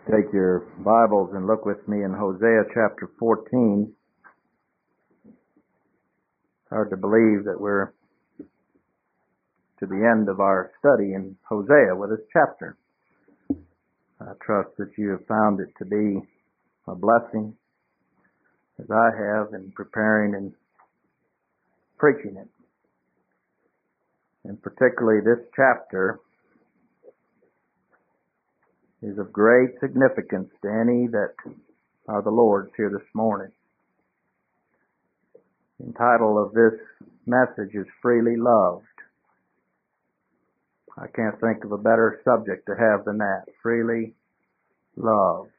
Take your Bibles and look with me in Hosea chapter 14. Hard to believe that we're to the end of our study in Hosea with this chapter. I trust that you have found it to be a blessing, as I have, in preparing and preaching it. And particularly this chapter is of great significance to any that are the Lord's here this morning. The title of this message is Freely Loved. I can't think of a better subject to have than that, freely loved.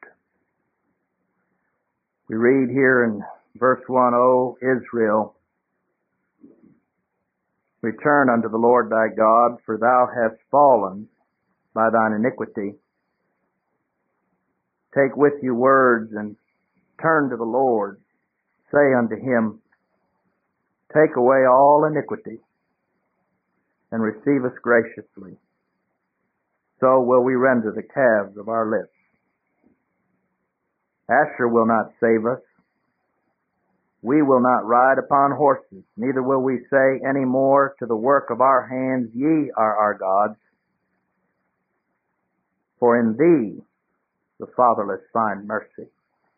We read here in verse 1, O Israel, return unto the Lord thy God, for thou hast fallen by thine iniquity. Take with you words and turn to the Lord. Say unto him, take away all iniquity and receive us graciously. So will we render the calves of our lips. Asher will not save us. We will not ride upon horses, neither will we say any more to the work of our hands, ye are our gods. For in thee the fatherless find mercy.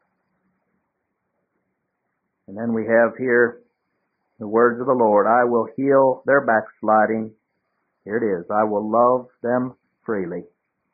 And then we have here the words of the Lord, I will heal their backsliding. Here it is, I will love them freely.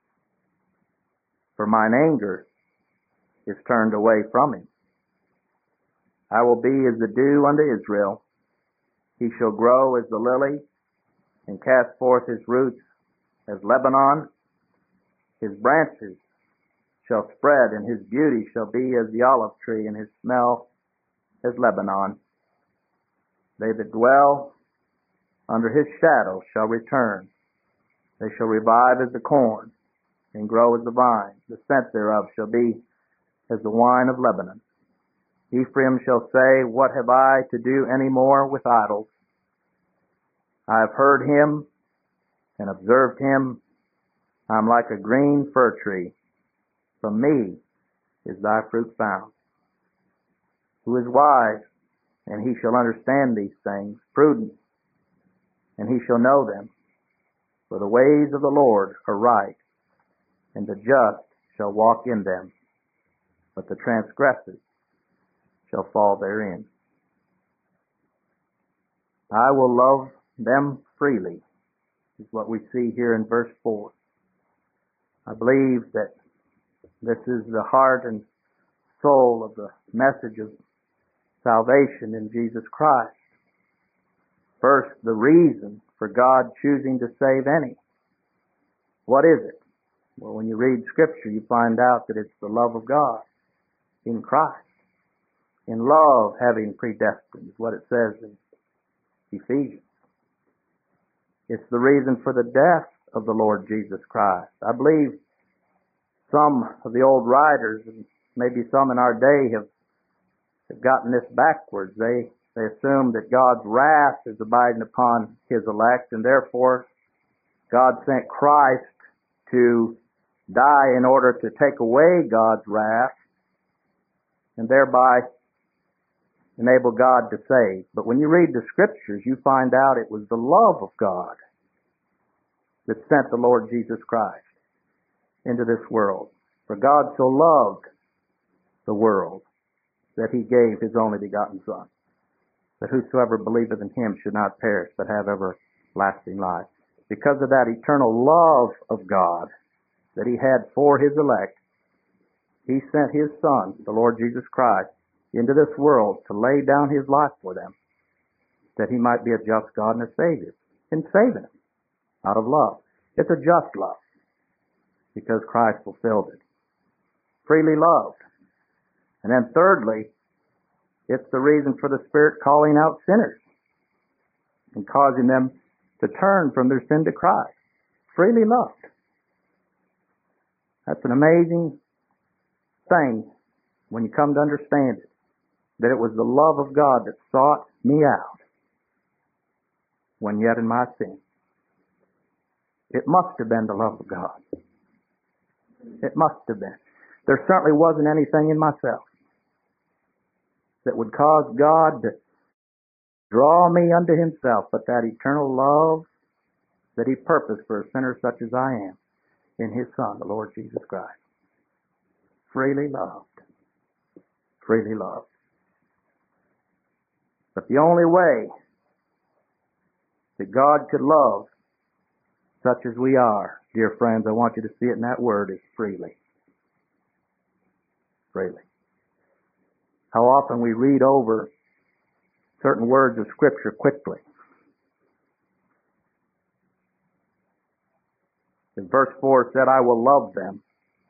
For mine anger is turned away from him. I will be as the dew unto Israel. He shall grow as the lily and cast forth his roots as Lebanon. His branches shall spread, and his beauty shall be as the olive tree, and his smell as Lebanon. They that dwell under his shadow shall return. They shall revive as the corn, and grow as the vine. The scent thereof shall be as the wine of Lebanon. Ephraim shall say, what have I to do any more with idols? I have heard him and observed him. I am like a green fir tree. From me is thy fruit found. Who is wise, and he shall understand these things, prudent, and he shall know them. For the ways of the Lord are right, and the just shall walk in them, but the transgressors shall fall therein. I will love them freely, is what we see here in verse 4. I believe that this is the heart and soul of the message of salvation in Jesus Christ. First, the reason for God choosing to save any. What is it? Well, when you read Scripture, you find out that it's the love of God in Christ. In love, having predestined, is what it says in Ephesians. It's the reason for the death of the Lord Jesus Christ. I believe some of the old writers, and maybe some in our day, have gotten this backwards. They assume that God's wrath is abiding upon his elect, and therefore God sent Christ to die in order to take away God's wrath and thereby enable God to save. But when you read the Scriptures, you find out it was the love of God that sent the Lord Jesus Christ into this world. For God so loved the world that he gave his only begotten Son, that whosoever believeth in him should not perish, but have everlasting life. Because of that eternal love of God that he had for his elect, he sent his Son, the Lord Jesus Christ, into this world to lay down his life for them, that he might be a just God and a Savior, and saving them out of love. It's a just love, because Christ fulfilled it. Freely loved. And then thirdly, it's the reason for the Spirit calling out sinners and causing them to turn from their sin to Christ. Freely loved. That's an amazing thing when you come to understand it, that it was the love of God that sought me out when yet in my sin. It must have been the love of God. It must have been. there certainly wasn't anything in myself that would cause God to draw me unto himself, but that eternal love that he purposed for a sinner such as I am in his Son, the Lord Jesus Christ. Freely loved. Freely loved. But the only way that God could love such as we are, dear friends, I want you to see it in that word, is freely. Freely. How often we read over certain words of Scripture quickly. In verse 4 it said, I will love them.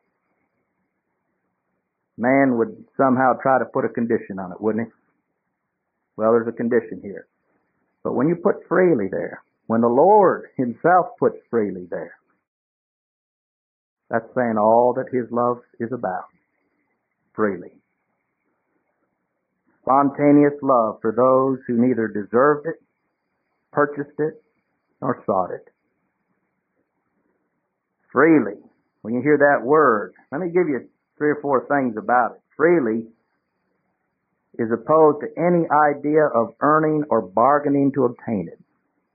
Man would somehow try to put a condition on it, wouldn't he? Well, there's a condition here. But when you put freely there, when the Lord himself puts freely there, that's saying all that his love is about. Freely. Spontaneous love for those who neither deserved it, purchased it, nor sought it. Freely. When you hear that word, let me give you 3 or 4 things about it. Freely is opposed to any idea of earning or bargaining to obtain it.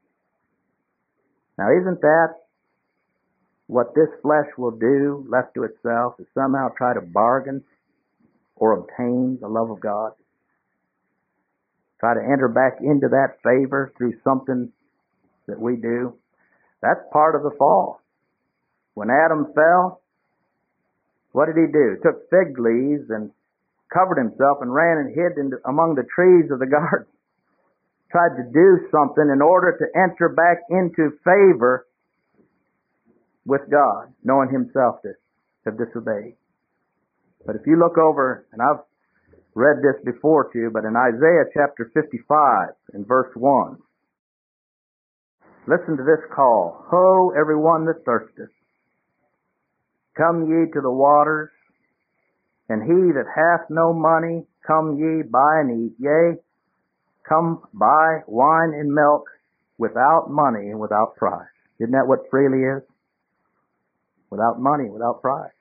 Now, isn't that what this flesh will do, left to itself, is somehow try to bargain or obtain the love of God? Try to enter back into that favor through something that we do? That's part of the fall. When Adam fell, what did he do? Took fig leaves and covered himself and ran and hid among the trees of the garden. Tried to do something in order to enter back into favor with God, knowing himself to have disobeyed. But if you look over, and I've read this before to you, but in Isaiah chapter 55, in verse 1, listen to this call. Ho, everyone that thirsteth, come ye to the waters, and he that hath no money, come ye, buy and eat. Yea, come buy wine and milk without money and without price. Isn't that what freely is? Without money, without price.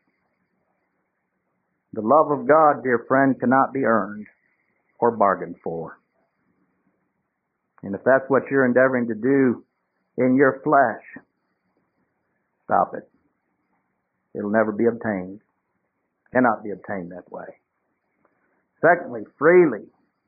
The love of God, dear friend, cannot be earned or bargained for. And if that's what you're endeavoring to do in your flesh, stop it. It'll never be obtained. Cannot be obtained that way. Secondly, freely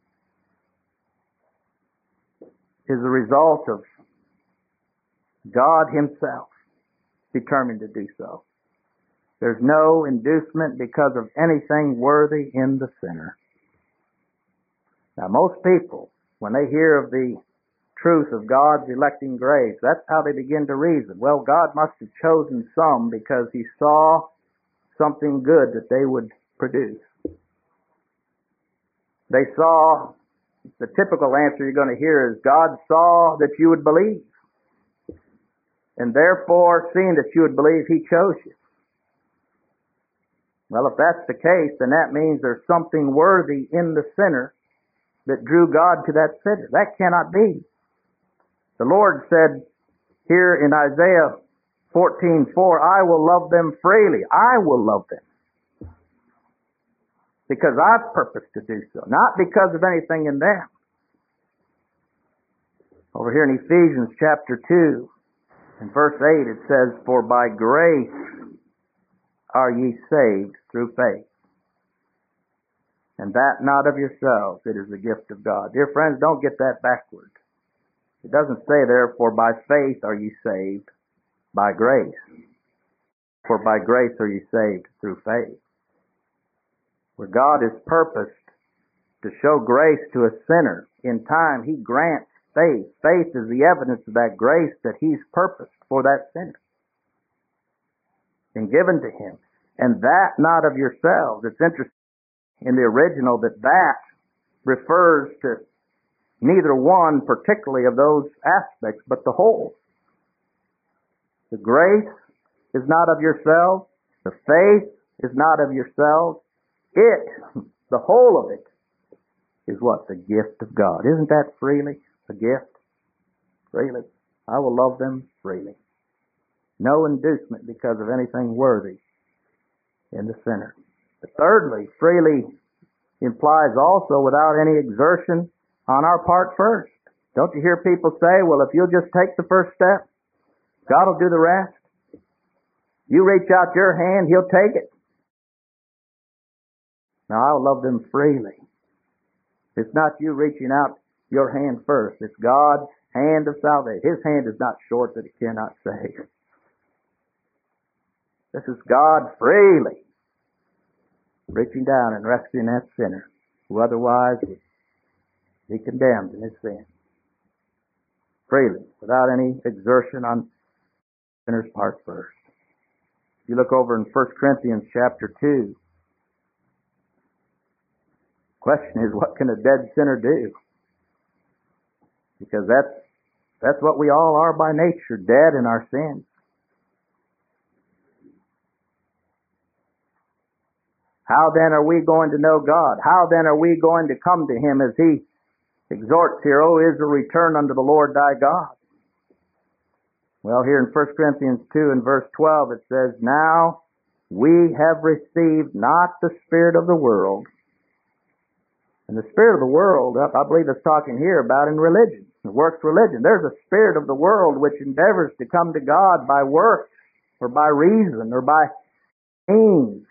is the result of God himself determined to do so. There's no inducement because of anything worthy in the sinner. Now, most people, when they hear of the truth of God's electing grace, that's how they begin to reason. Well, God must have chosen some because he saw something good that they would produce. They saw, the typical answer you're going to hear is, God saw that you would believe. And therefore, seeing that you would believe, he chose you. Well, if that's the case, then that means there's something worthy in the sinner that drew God to that sinner. That cannot be. The Lord said here in Isaiah 14:4, I will love them freely. I will love them. Because I've purposed to do so, not because of anything in them. Over here in Ephesians chapter 2, in verse 8, it says, For by grace are ye saved through faith. And that not of yourselves, it is the gift of God. Dear friends, don't get that backward. It doesn't say there, for by faith are ye saved by grace. For by grace are ye saved through faith. Where God is purposed to show grace to a sinner, in time he grants faith. Faith is the evidence of that grace that he's purposed for that sinner and given to him. And that not of yourselves. It's interesting in the original that refers to neither one particularly of those aspects, but the whole. The grace is not of yourselves. The faith is not of yourselves. It, the whole of it, is what? The gift of God. Isn't that freely a gift? Freely. I will love them freely. No inducement because of anything worthy in the sinner. Thirdly, freely implies also without any exertion on our part first. Don't you hear people say, well, if you'll just take the first step, God will do the rest? You reach out your hand, He'll take it. Now, I'll love them freely. It's not you reaching out your hand first. It's God's hand of salvation. His hand is not short that He cannot save. This is God freely reaching down and rescuing that sinner who otherwise would be condemned in his sin. Freely, without any exertion on the sinner's part first. If you look over in 1 Corinthians chapter 2, the question is, what can a dead sinner do? Because that's what we all are by nature, dead in our sins. How then are we going to know God? How then are we going to come to Him as He exhorts here, O Israel, return unto the Lord thy God? Well, here in 1 Corinthians 2 and verse 12 it says, now we have received not the spirit of the world. And the spirit of the world, I believe it's talking here about in religion, the works religion. There's a spirit of the world which endeavors to come to God by works or by reason or by means.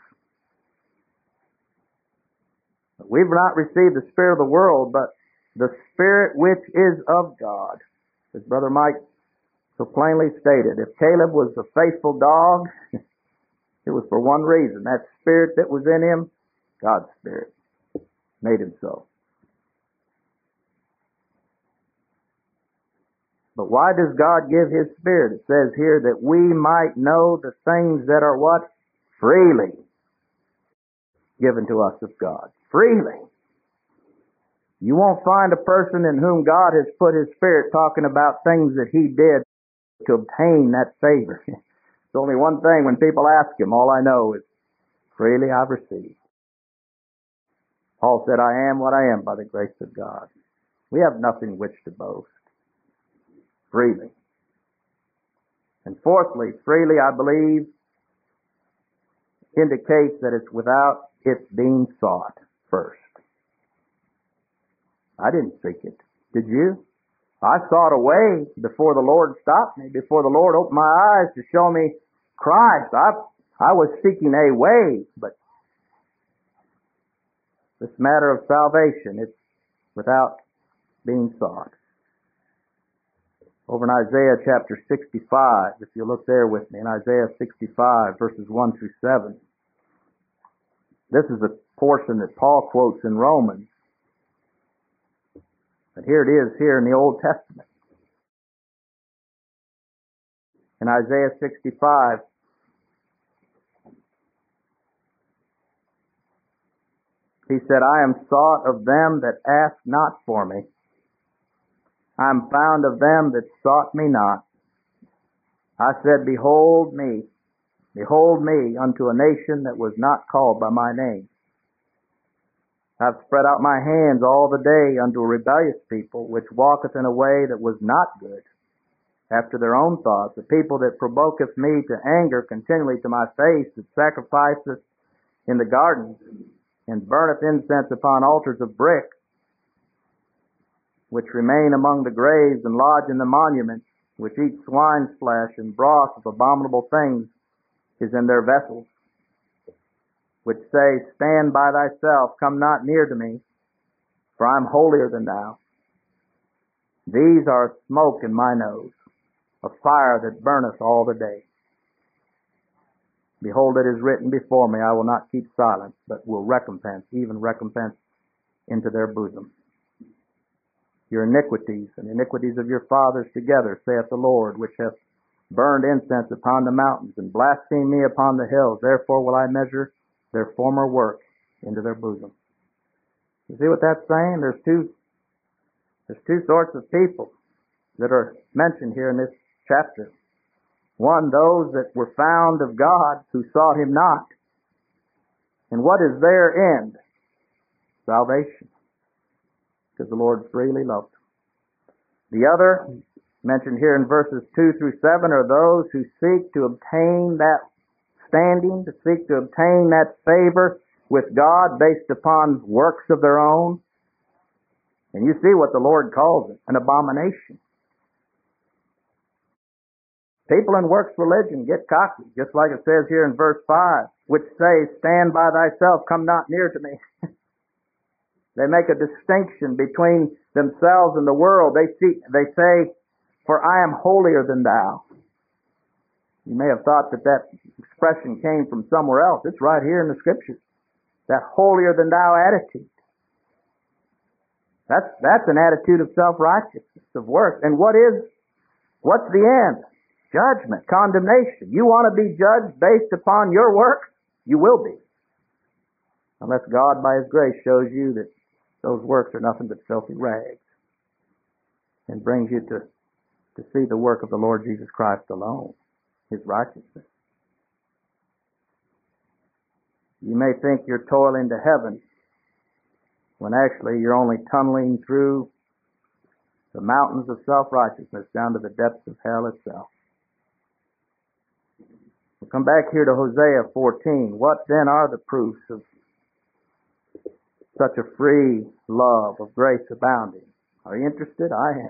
We've not received the spirit of the world, but the Spirit which is of God. As Brother Mike so plainly stated, if Caleb was a faithful dog, it was for one reason. That spirit that was in him, God's Spirit, made him so. But why does God give His Spirit? It says here that we might know the things that are what? Freely given to us of God. Freely. You won't find a person in whom God has put His Spirit talking about things that he did to obtain that favor. It's only one thing when people ask him, all I know is, freely I've received. Paul said, I am what I am by the grace of God. We have nothing which to boast. Freely. And fourthly, freely, I believe, indicates that it's without its being sought first. I didn't seek it. Did you? I sought a way before the Lord stopped me, before the Lord opened my eyes to show me Christ. I was seeking a way, but this matter of salvation, it's without being sought. Over in Isaiah chapter 65, if you look there with me, in Isaiah 65, verses 1 through 7, this is a portion that Paul quotes in Romans. But here it is here in the Old Testament. In Isaiah 65, he said, I am sought of them that ask not for me. I am found of them that sought me not. I said, behold me unto a nation that was not called by my name. I've spread out my hands all the day unto a rebellious people, which walketh in a way that was not good, after their own thoughts, a people that provoketh me to anger continually to my face, that sacrificeth in the gardens, and burneth incense upon altars of brick, which remain among the graves and lodge in the monuments, which eat swine's flesh, and broth of abominable things is in their vessels, which say, stand by thyself, come not near to me, for I am holier than thou. These are smoke in my nose, a fire that burneth all the day. Behold, it is written before me, I will not keep silence, but will recompense, even recompense into their bosom. Your iniquities and iniquities of your fathers together, saith the Lord, which hath burned incense upon the mountains, and blasphemed me upon the hills. Therefore will I measure their former work into their bosom. You see what that's saying? There's two sorts of people that are mentioned here in this chapter. One, those that were found of God who sought Him not. And what is their end? Salvation. Because the Lord freely loved them. The other, mentioned here in verses 2 through 7, are those who seek to obtain that standing, to seek to obtain that favor with God based upon works of their own. And you see what the Lord calls it, an abomination. People in works religion get cocky, just like it says here in verse 5, which say, stand by thyself, come not near to me. They make a distinction between themselves and the world. They say, for I am holier than thou. You may have thought that that expression came from somewhere else. It's right here in the Scriptures. That holier than thou attitude. That's an attitude of self-righteousness, of works. And what's the end? Judgment, condemnation. You want to be judged based upon your works? You will be. Unless God, by His grace, shows you that those works are nothing but filthy rags and brings you to see the work of the Lord Jesus Christ alone, His righteousness. You may think you're toiling to heaven when actually you're only tunneling through the mountains of self-righteousness down to the depths of hell itself. We'll come back here to Hosea 14. What then are the proofs of such a free love of grace abounding? Are you interested? I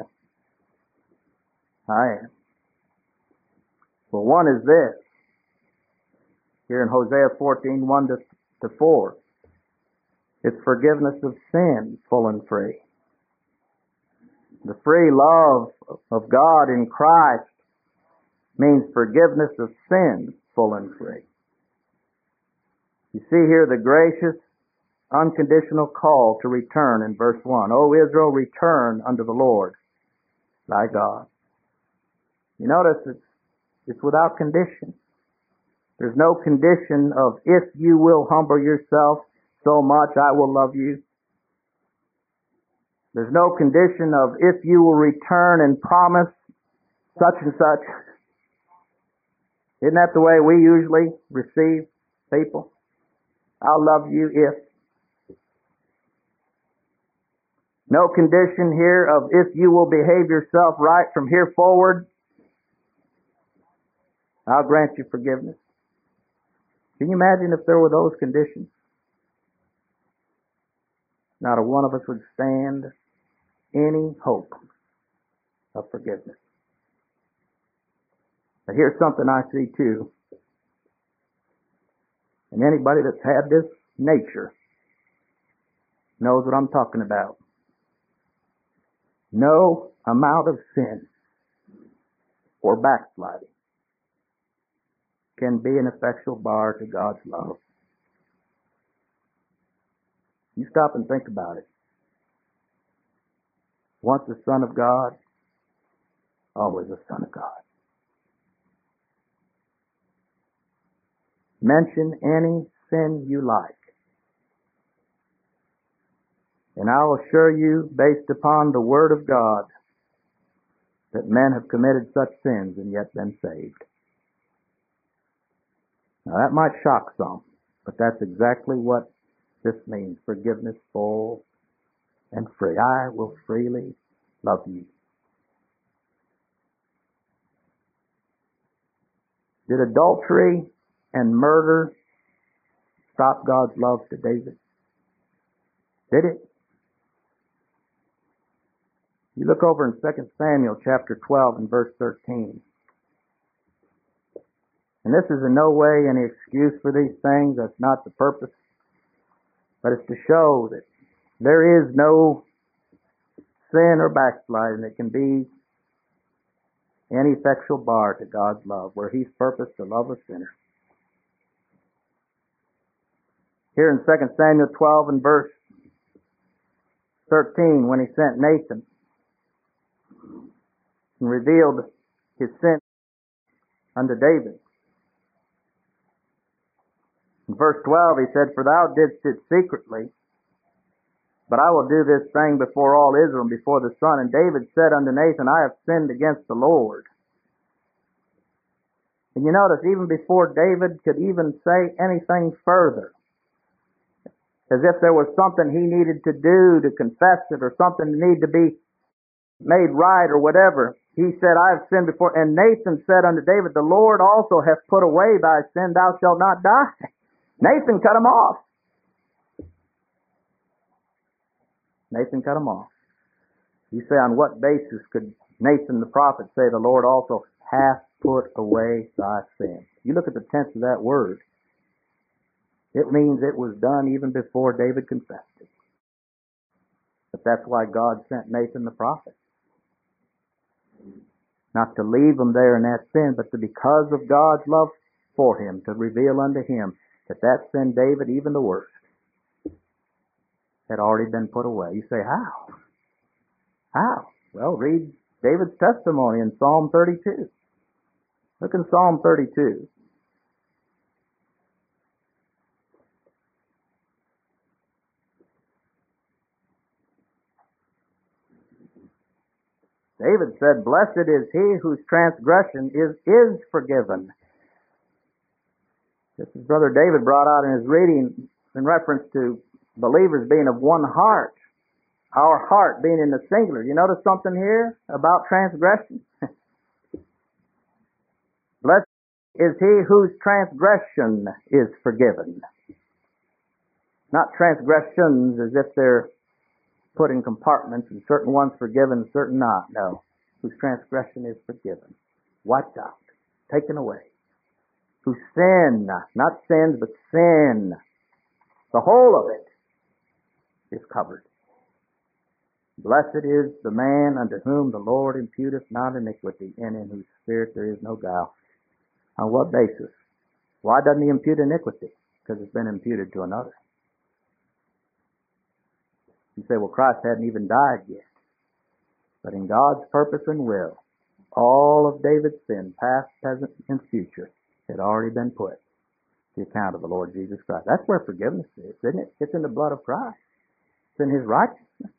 am. Well, one is this. Here in Hosea 14, 1 to 4. It's forgiveness of sin, full and free. The free love of God in Christ means forgiveness of sin, full and free. You see here the gracious, unconditional call to return in verse 1. O Israel, return unto the Lord, thy God. You notice it's without condition. There's no condition of if you will humble yourself so much, I will love you. There's no condition of if you will return and promise such and such. Isn't that the way we usually receive people? I'll love you if. No condition here of if you will behave yourself right from here forward, I'll grant you forgiveness. Can you imagine if there were those conditions? Not a one of us would stand any hope of forgiveness. But here's something I see too. And anybody that's had this nature knows what I'm talking about. No amount of sin or backsliding can be an effectual bar to God's love. You stop and think about it. Once a son of God, always a son of God. Mention any sin you like, and I'll assure you, based upon the Word of God, that men have committed such sins and yet been saved. Now that might shock some, but that's exactly what this means. Forgiveness full and free. I will freely love you. Did adultery and murder stop God's love to David? Did it? You look over in 2 Samuel chapter 12 and verse 13. And this is in no way any excuse for these things. That's not the purpose. But it's to show that there is no sin or backsliding that can be any effectual bar to God's love, where He's purposed to love a sinner. Here in 2 Samuel 12 and verse 13, when He sent Nathan and revealed His sin unto David. In verse 12 He said, For thou didst it secretly, but I will do this thing before all Israel and before the sun. And David said unto Nathan, I have sinned against the Lord. And you notice, even before David could even say anything further, as if there was something he needed to do to confess it, or something that needed to be made right, or whatever, he said, I have sinned before. And Nathan said unto David, The Lord also hath put away thy sin, thou shalt not die. Nathan cut him off. Nathan cut them off. You say, on what basis could Nathan the prophet say the Lord also hath put away thy sin? You look at the tense of that word. It means it was done even before David confessed it. But that's why God sent Nathan the prophet. Not to leave him there in that sin, but to, because of God's love for him, to reveal unto him that sin, David, even the worst, had already been put away. You say, how? How? Well, read David's testimony in Psalm 32. Look in Psalm 32. David said, blessed is he whose transgression is forgiven. This is Brother David brought out in his reading in reference to believers being of one heart. Our heart being in the singular. You notice something here about transgression? Blessed is he whose transgression is forgiven. Not transgressions as if they're put in compartments and certain ones forgiven, certain not. No. Whose transgression is forgiven. Wiped out. Taken away. Whose sin, not sins, but sin, the whole of it, is covered. Blessed is the man unto whom the Lord imputeth not iniquity, and in whose spirit there is no guile. On what basis? Why doesn't he impute iniquity? Because it's been imputed to another. You say, well, Christ hadn't even died yet. But in God's purpose and will, all of David's sin, past, present, and future, had already been put to the account of the Lord Jesus Christ. That's where forgiveness is, isn't it? It's in the blood of Christ. It's in his righteousness.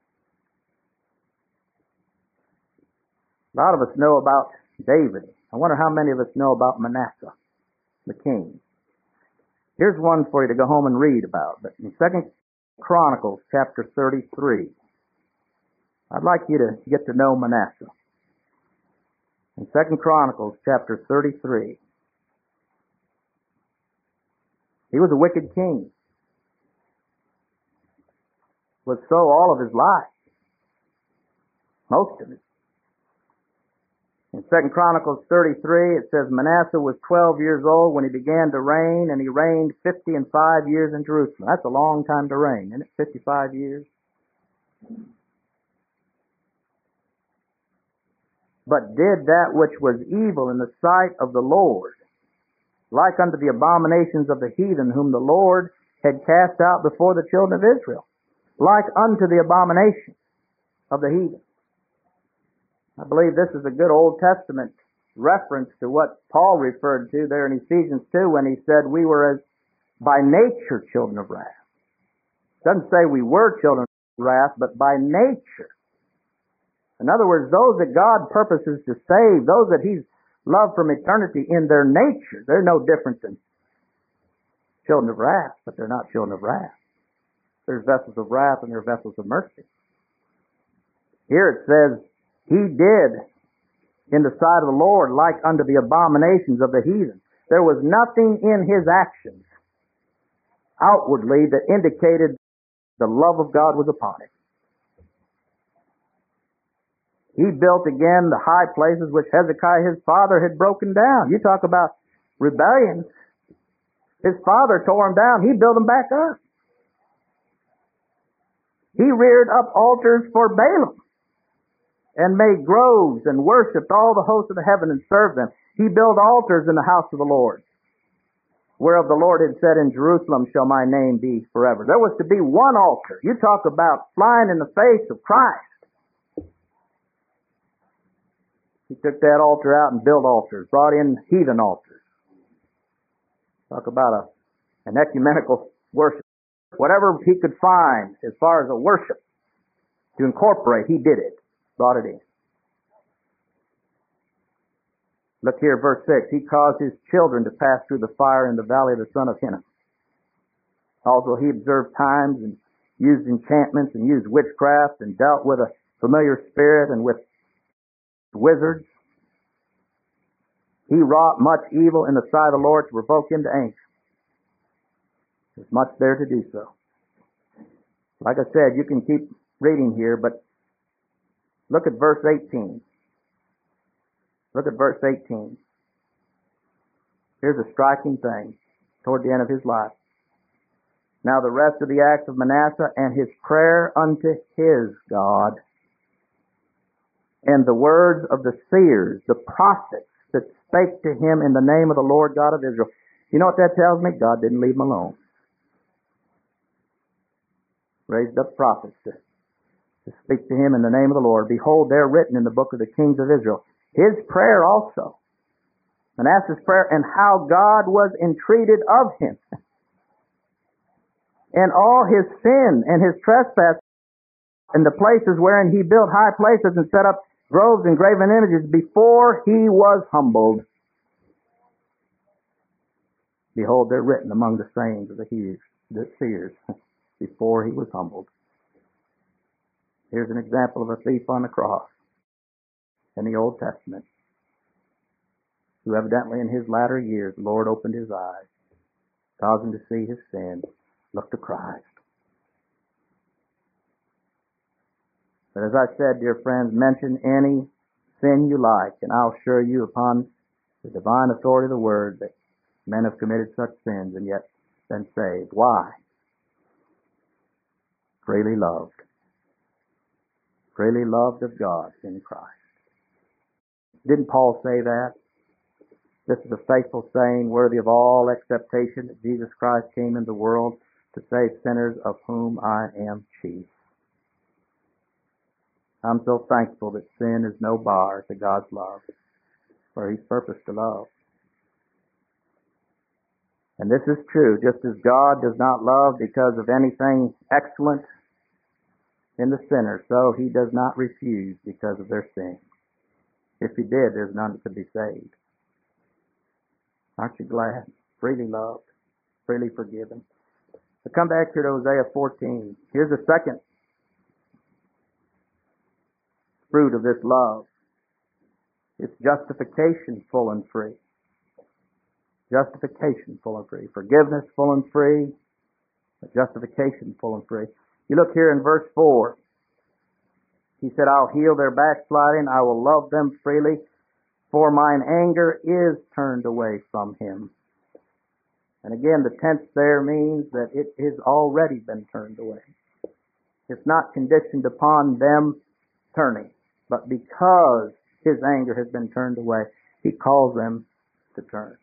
A lot of us know about David. I wonder how many of us know about Manasseh, the king. Here's one for you to go home and read about. But in 2 Chronicles chapter 33, I'd like you to get to know Manasseh. In 2 Chronicles chapter 33, he was a wicked king. Was so all of his life. Most of it. In 2 Chronicles 33, it says, Manasseh was 12 years old when he began to reign, and he reigned 55 years in Jerusalem. That's a long time to reign, isn't it? 55 years. But did that which was evil in the sight of the Lord, like unto the abominations of the heathen, whom the Lord had cast out before the children of Israel, like unto the abominations of the heathen. I believe this is a good Old Testament reference to what Paul referred to there in Ephesians 2 when he said we were as by nature children of wrath. It doesn't say we were children of wrath, but by nature. In other words, those that God purposes to save, those that he's loved from eternity in their nature, they're no different than children of wrath, but they're not children of wrath. There's vessels of wrath and there are vessels of mercy. Here it says, he did in the sight of the Lord like unto the abominations of the heathen. There was nothing in his actions outwardly that indicated the love of God was upon him. He built again the high places which Hezekiah his father had broken down. You talk about rebellions. His father tore them down. He built them back up. He reared up altars for Balaam and made groves and worshipped all the hosts of the heaven and served them. He built altars in the house of the Lord, whereof the Lord had said, in Jerusalem shall my name be forever. There was to be one altar. You talk about flying in the face of Christ. He took that altar out and built altars, brought in heathen altars. Talk about an ecumenical worship. Whatever he could find as far as a worship to incorporate, he did it. Brought it in. Look here, verse 6. He caused his children to pass through the fire in the valley of the son of Hinnom. Also he observed times and used enchantments and used witchcraft and dealt with a familiar spirit and with wizards. He wrought much evil in the sight of the Lord to provoke him to anger. There's much there to do so. Like I said, you can keep reading here, but look at verse 18. Look at verse 18. Here's a striking thing toward the end of his life. Now the rest of the acts of Manasseh and his prayer unto his God and the words of the seers, the prophets that spake to him in the name of the Lord God of Israel. You know what that tells me? God didn't leave him alone. Raised up prophets to speak to him in the name of the Lord. Behold, they're written in the book of the kings of Israel. His prayer also, Manasseh's prayer, and how God was entreated of him, and all his sin and his trespass, and the places wherein he built high places and set up groves and graven images before he was humbled. Behold, they're written among the sayings of the seers before he was humbled. Here's an example of a thief on the cross in the Old Testament, who evidently in his latter years, the Lord opened his eyes, caused him to see his sin, look to Christ. But as I said, dear friends, mention any sin you like, and I'll assure you upon the divine authority of the Word that men have committed such sins and yet been saved. Why? Freely loved. Freely loved of God in Christ. Didn't Paul say that? This is a faithful saying, worthy of all acceptation, that Jesus Christ came into the world to save sinners, of whom I am chief. I'm so thankful that sin is no bar to God's love, for He's purposed to love. And this is true, just as God does not love because of anything excellent in the sinner, so He does not refuse because of their sin. If He did, there's none that could be saved. Aren't you glad? Freely loved, freely forgiven. So come back here to Hosea 14. Here's a second fruit of this love. It's justification full and free. Justification full and free. Forgiveness full and free. But justification full and free. You look here in verse 4. He said, I'll heal their backsliding. I will love them freely. For mine anger is turned away from him. And again, the tense there means that it has already been turned away. It's not conditioned upon them turning. But because his anger has been turned away, he calls them to turn.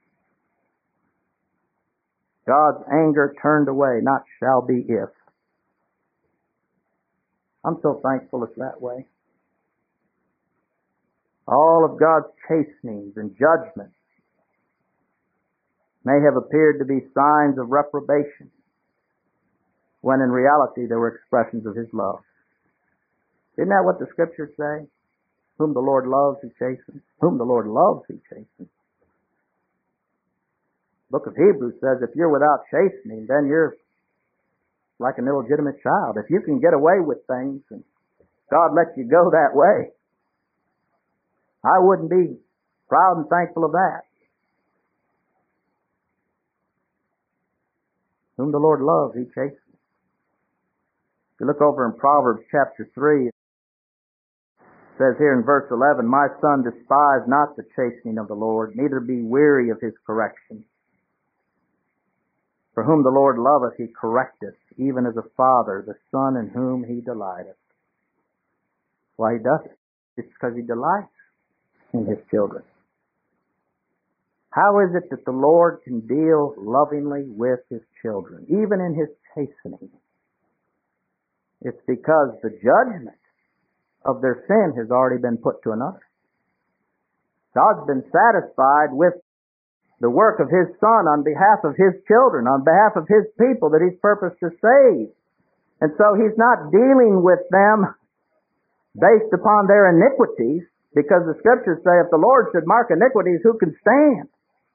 God's anger turned away, not shall be if. I'm so thankful it's that way. All of God's chastenings and judgments may have appeared to be signs of reprobation, when in reality they were expressions of His love. Isn't that what the Scriptures say? Whom the Lord loves, He chastens. Whom the Lord loves, He chastens. The book of Hebrews says if you're without chastening, then you're like an illegitimate child. If you can get away with things and God lets you go that way, I wouldn't be proud and thankful of that. Whom the Lord loves, He chastens. If you look over in Proverbs chapter 3, it says here in verse 11, My son, despise not the chastening of the Lord, neither be weary of His correction. For whom the Lord loveth, He correcteth, even as a father, the son in whom He delighteth. Why He does it? It's because He delights in His children. How is it that the Lord can deal lovingly with His children, even in His chastening? It's because the judgment of their sin has already been put to another. God's been satisfied with the work of His Son on behalf of His children, on behalf of His people that He's purposed to save. And so He's not dealing with them based upon their iniquities, because the Scriptures say if the Lord should mark iniquities, who can stand?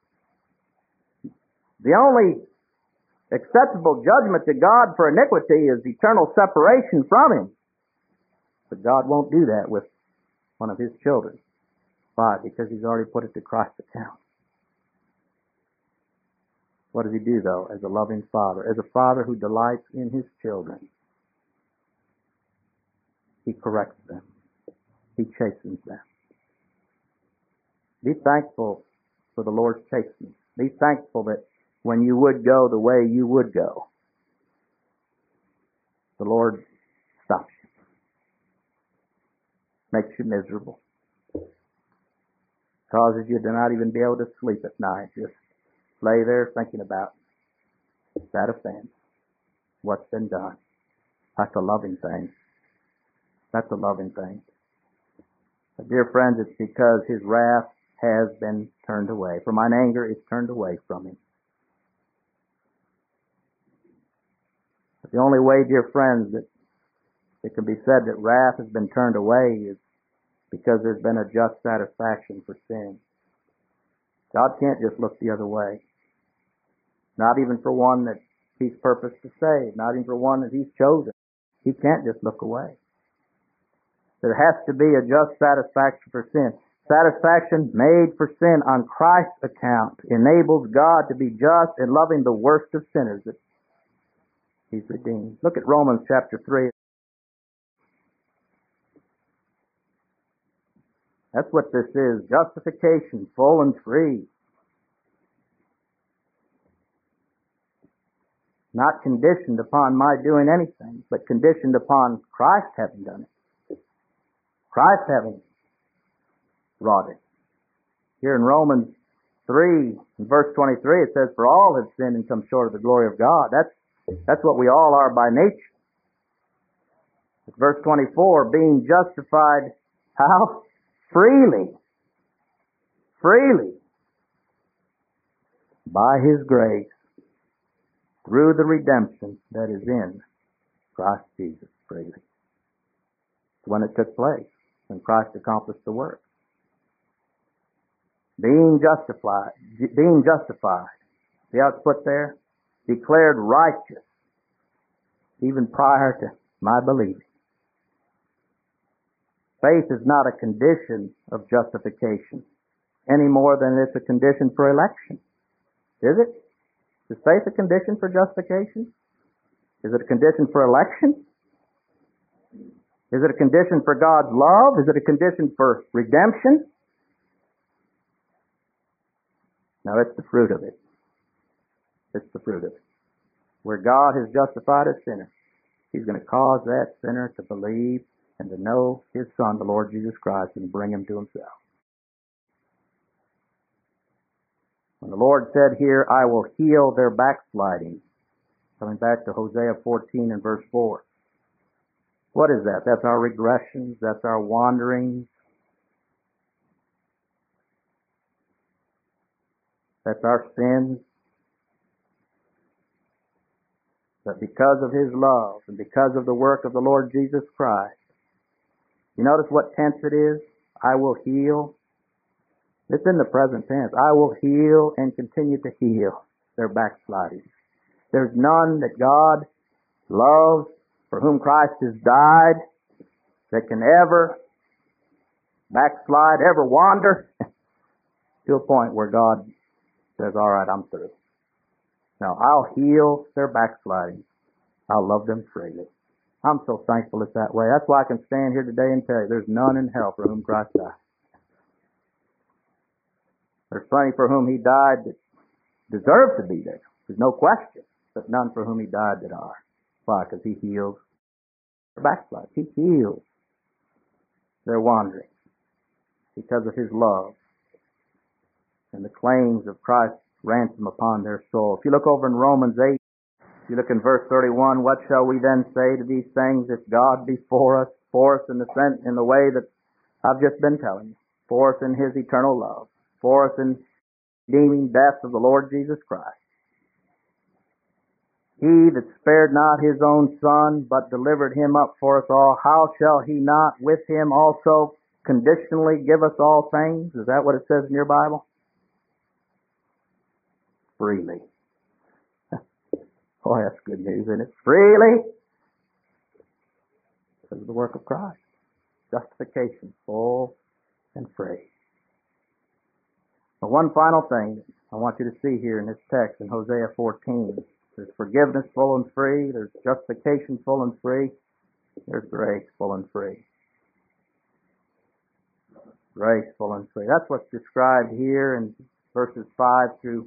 The only acceptable judgment to God for iniquity is eternal separation from Him. But God won't do that with one of His children. Why? Because He's already put it to Christ's account. What does He do, though, as a loving Father? As a Father who delights in His children. He corrects them. He chastens them. Be thankful for the Lord's chastening. Be thankful that when you would go the way you would go, the Lord stops you, makes you miserable, causes you to not even be able to sleep at night. Just lay there thinking about that offense, what's been done. That's a loving thing. That's a loving thing. But dear friends, it's because His wrath has been turned away. For mine anger is turned away from Him. But the only way, dear friends, that it can be said that wrath has been turned away is because there's been a just satisfaction for sin. God can't just look the other way. Not even for one that He's purposed to save. Not even for one that He's chosen. He can't just look away. There has to be a just satisfaction for sin. Satisfaction made for sin on Christ's account enables God to be just in loving the worst of sinners that He's redeemed. Look at Romans chapter 3. That's what this is. Justification, full and free. Not conditioned upon my doing anything, but conditioned upon Christ having done it. Christ having wrought it. Here in Romans 3, in verse 23, it says, "For all have sinned and come short of the glory of God." That's what we all are by nature. Verse 24, being justified, how? Freely. Freely. By His grace, through the redemption that is in Christ Jesus. Freely. It's when it took place, when Christ accomplished the work. Being justified. See how it's put there? Declared righteous, even prior to my believing. Faith is not a condition of justification any more than it's a condition for election. Is it? Is faith a condition for justification? Is it a condition for election? Is it a condition for God's love? Is it a condition for redemption? No, it's the fruit of it. It's the fruit of it. Where God has justified a sinner, He's going to cause that sinner to believe and to know His Son, the Lord Jesus Christ, and bring him to Himself. When the Lord said here, "I will heal their backsliding," coming back to Hosea 14 and verse 4. What is that? That's our regressions. That's our wanderings. That's our sins. But because of His love and because of the work of the Lord Jesus Christ, you notice what tense it is? I will heal. It's in the present tense. I will heal and continue to heal their backsliding. There's none that God loves, for whom Christ has died, that can ever backslide, ever wander, to a point where God says, "All right, I'm through. Now, I'll heal their backsliding. I'll love them freely." I'm so thankful it's that way. That's why I can stand here today and tell you there's none in hell for whom Christ died. There's plenty for whom He died that deserve to be there. There's no question. But none for whom He died that are. Why? Because He heals their backslide. He heals their wandering because of His love and the claims of Christ's ransom upon their soul. If you look over in Romans 8, if you look in verse 31, what shall we then say to these things? If God be for us in the way that I've just been telling you, for us in His eternal love, for us in redeeming death of the Lord Jesus Christ. He that spared not His own Son, but delivered Him up for us all, how shall He not with Him also conditionally give us all things? Is that what it says in your Bible? Freely. Oh, that's good news, isn't it? Freely. Because of the work of Christ. Justification, full and free. But one final thing I want you to see here in this text in Hosea 14. There's forgiveness full and free. There's justification full and free. There's grace full and free. Grace full and free. That's what's described here in verses 5 through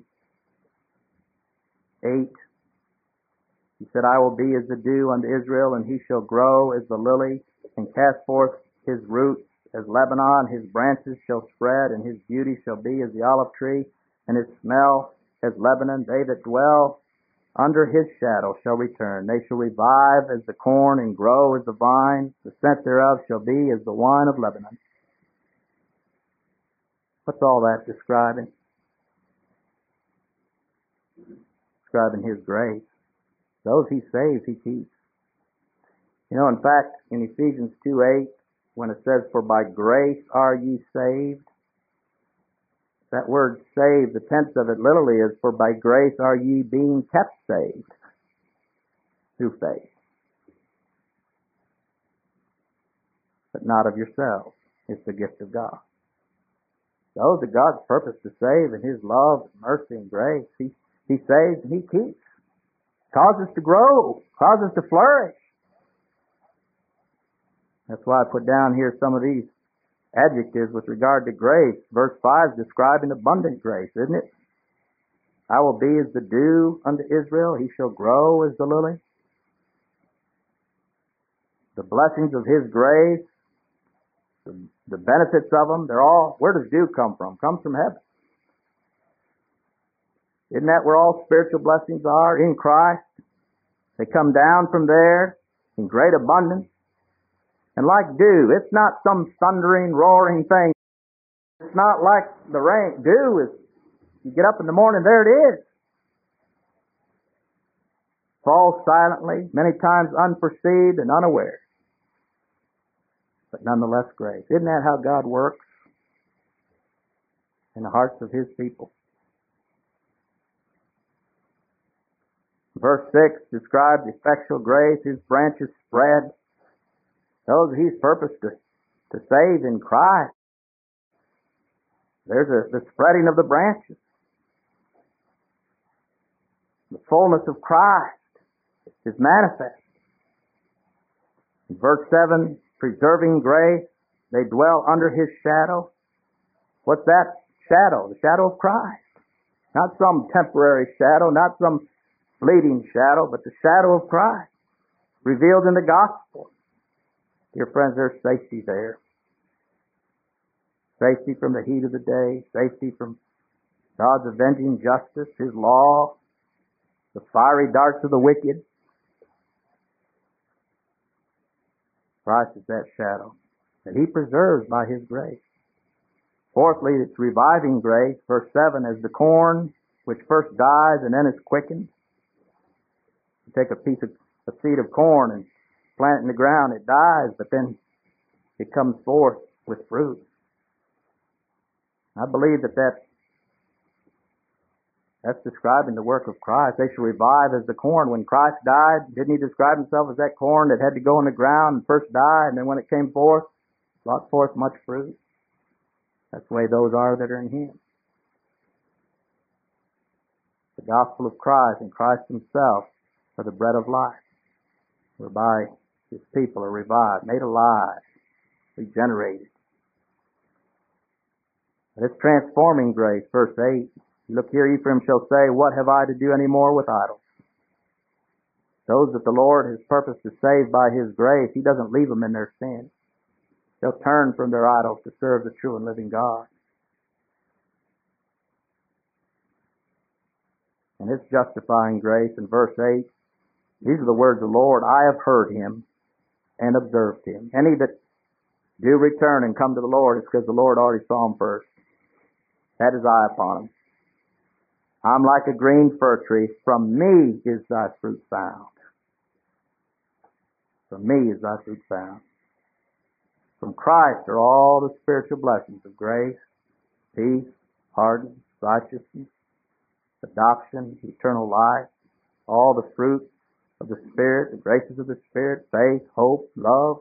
8. He said, I will be as the dew unto Israel, and he shall grow as the lily, and cast forth his roots as Lebanon. His branches shall spread, and his beauty shall be as the olive tree, and his smell as Lebanon. They that dwell under his shadow shall return. They shall revive as the corn, and grow as the vine. The scent thereof shall be as the wine of Lebanon. What's all that describing? Describing his grace. Those he saves, he keeps. You know, in fact, in Ephesians 2:8, when it says, for by grace are ye saved, that word saved, the tense of it literally is, for by grace are ye being kept saved through faith. But not of yourselves. It's the gift of God. Those that God's purpose to save in his love, mercy, and grace, he saves and he keeps. Causes to grow, causes to flourish. That's why I put down here some of these adjectives with regard to grace. Verse 5 is describing abundant grace, isn't it? I will be as the dew unto Israel, he shall grow as the lily. The blessings of his grace, the benefits of them, they're all, where does dew come from? Comes from heaven. Isn't that where all spiritual blessings are? In Christ. They come down from there in great abundance. And like dew, it's not some thundering, roaring thing. It's not like the rain. Dew is, you get up in the morning, there it is. Falls silently, many times unperceived and unaware. But nonetheless grace. Isn't that how God works in the hearts of his people? Verse 6 describes effectual grace, his branches spread. Those he's purposed to save in Christ. There's the spreading of the branches. The fullness of Christ is manifest. In verse 7, preserving grace, they dwell under his shadow. What's that shadow? The shadow of Christ. Not some temporary shadow, not some fleeting shadow, but the shadow of Christ revealed in the gospel. Dear friends, there's safety there. Safety from the heat of the day, safety from God's avenging justice, his law, the fiery darts of the wicked. Christ is that shadow that he preserves by his grace. Fourthly, it's reviving grace. Verse 7, as the corn which first dies and then is quickened. You take a seed of corn and plant it in the ground, it dies, but then it comes forth with fruit. I believe that's describing the work of Christ. They shall revive as the corn. When Christ died, didn't he describe himself as that corn that had to go in the ground and first die, and then when it came forth, brought forth much fruit? That's the way those are that are in him. The gospel of Christ and Christ himself are the bread of life, whereby his people are revived, made alive, regenerated. This transforming grace, verse 8, look here, Ephraim shall say, what have I to do any more with idols? Those that the Lord has purposed to save by his grace, he doesn't leave them in their sin. They'll turn from their idols to serve the true and living God. And his justifying grace in verse 8, these are the words of the Lord, I have heard him and observed him. Any that do return and come to the Lord, it's because the Lord already saw him first. Had his eye upon him. I'm like a green fir tree. From me is thy fruit found. From me is thy fruit found. From Christ are all the spiritual blessings of grace, peace, pardon, righteousness, adoption, eternal life, all the fruit of the Spirit, the graces of the Spirit, faith, hope, love,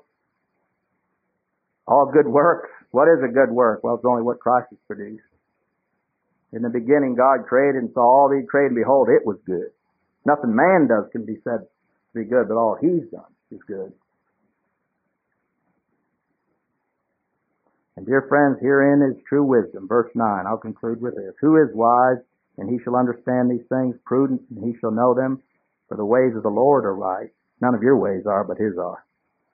all good works. What is a good work? Well, it's only what Christ has produced. In the beginning, God created and saw all that he created, and behold, it was good. Nothing man does can be said to be good, but all he's done is good. And dear friends, herein is true wisdom. Verse 9, I'll conclude with this. Who is wise, and he shall understand these things, prudent, and he shall know them? For the ways of the Lord are right. None of your ways are, but his are.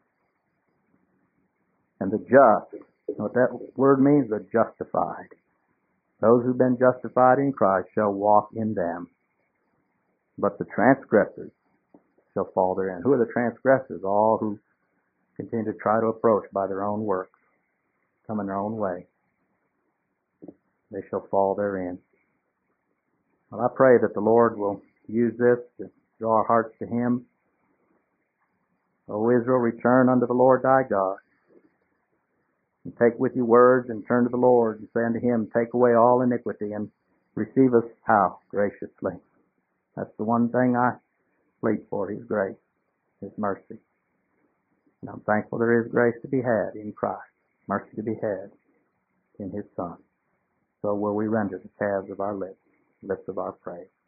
And the just, you know what that word means? The justified. Those who've been justified in Christ shall walk in them. But the transgressors shall fall therein. Who are the transgressors? All who continue to try to approach by their own works, come in their own way. They shall fall therein. Well, I pray that the Lord will use this to draw our hearts to him. O Israel, return unto the Lord thy God. And take with you words and turn to the Lord and say unto him, take away all iniquity and receive us how? Graciously. That's the one thing I plead for, his grace, his mercy. And I'm thankful there is grace to be had in Christ, mercy to be had in his Son. So will we render the calves of our lips of our praise.